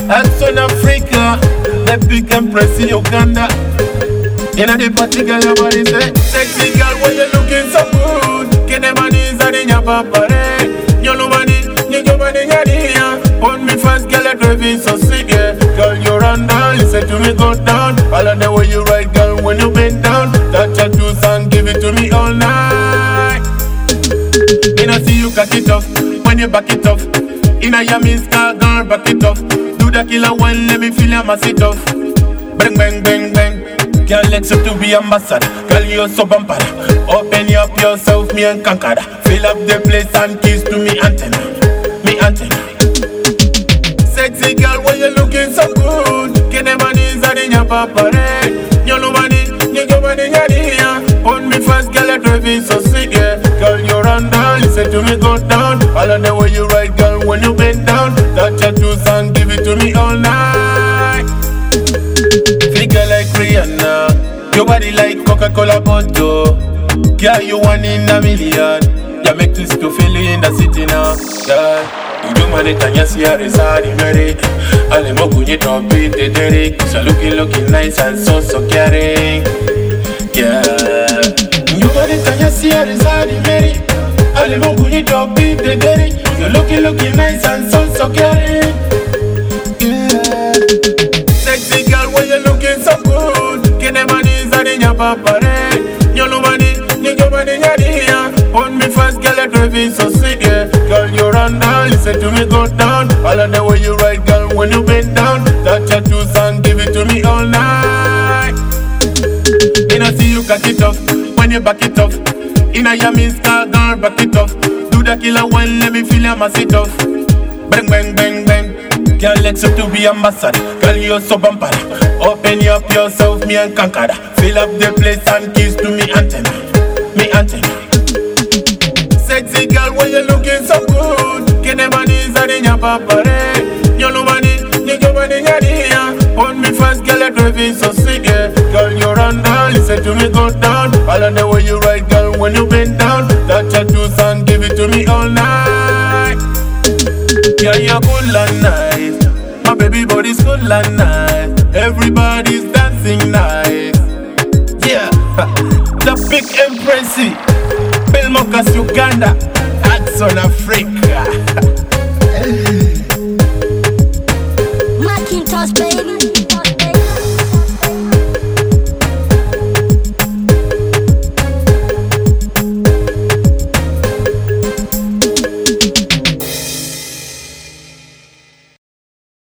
Hudson Africa, the big empress in Uganda. Inna the party, girl, your body say, sexy girl, when you looking so good. Get the money inside in your papare. You know money, you go money in your ear. Hold me fast, girl, you're driving so sick, yeah. Girl, you run down, listen to me go down. All of the way you ride, girl, when you bend down. Touch your two and give it to me all night. Inna see you cock it off, when you back it off. Inna your Mr. girl, back it off. Do the killer one, let me feel your mass it off. Bang, bang, bang, bang. Can't let you to be ambassador. Girl, you're so bumper. Open up yourself, me and conquer. Fill up the place and kiss to me antenna. Me antenna. Sexy girl, when you looking so good. Get the money inside in your papare. You know money, you go money in your ear. Hold me fast, girl, you're driving so sick, yeah. Girl, you run down, listen to me go down. All of the way you ride, girl, when you bend down. Touch your two and give it to me all night. Figure like Rihanna, your body like Coca-Cola bottle. Girl, you one in a million. You make this to feel in the city now. Yeah. You do money, can you see how it's hard in Mary? All the more you don't beat the Derek. So looking nice and so caring. Yeah. You money, can you see how it's hard in Mary? All the more you don't beat the Derek. You looking nice and so caring. Yeah. Sexy girl, when you looking so good. Get the money inside in your papare. You know money, you go money in your ear. Hold me fast, girl, you're driving so sick, yeah. Girl, you run down, listen to me go down. All of the way you ride, girl, when you bend down. Touch your two and give it to me all night. Inna see you cock it off, when you back it off. Inna your Mr. girl, back it off. Do the killer one, let me feel your mass it off. Bang, bang, bang, bang. Can't let you to be ambassador. Girl, you're so bumper. Open up yourself, me and conquer. Fill up the place and kiss to me antenna. Me antenna. Sexy girl, when you looking so good. Get the money inside in your papare. You know money, you go money in your ear. Hold me fast, girl, you're driving so sick, yeah. Girl, you run down, listen to me go down. All of the way you ride, girl, when you bend down. Touch your two and give it to me all night. Yeah, you're cool and nice. My baby body's cool and nice. Everybody's dancing nice. Yeah, the big empress, Bill Mokas, Uganda, Hudson Africa.